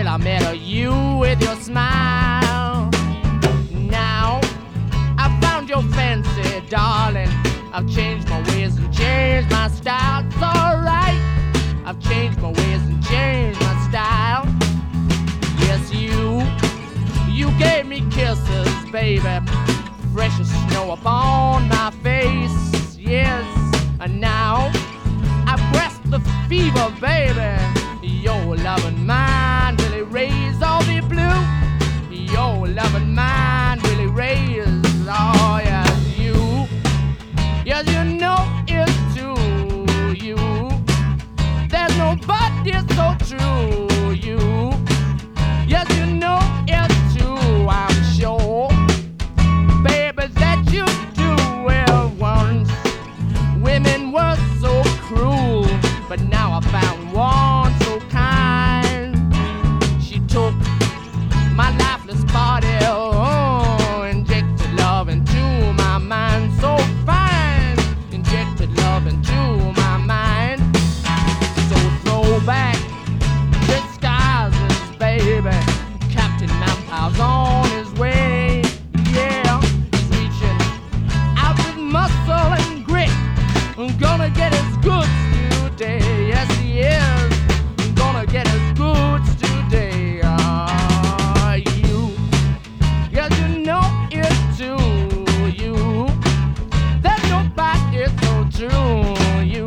I met you with your smile. Now I found your fancy, darling. I've changed my ways and changed my style. It's alright. I've changed my ways and changed my style. Yes, you gave me kisses, baby, fresh as snow upon my face. Yes, and now I've grasped the fever, baby. Your loving mind really raised all the blue. Your loving mind really raised, oh yes, you. Yes, you know it's true, you. There's nobody so true, you. Yes, you know it's true, I'm sure, baby, that you do well once. Women were so cruel, but now I found one so kind. She took my lifeless body, oh, injected love into my mind. So fine, injected love into my mind. So throw back disguises, baby. Captain Mampower's on his way. Yeah, he's reaching out with muscle and grit. I'm gonna get his goods today. Yes, he is. I'm gonna get his goods today. You. Yes, you know it's true. You. There's nobody so true. You.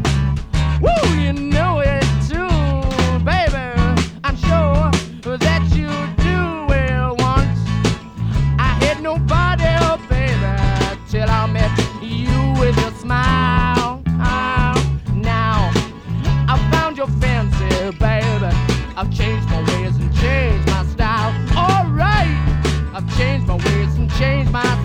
Woo, you know it's true, baby. I'm sure that you do well once. I had nobody, oh, baby, till I met you with your smile. Now I found your fancy, baby. I've changed my ways and changed my style. All right, I've changed my ways and changed my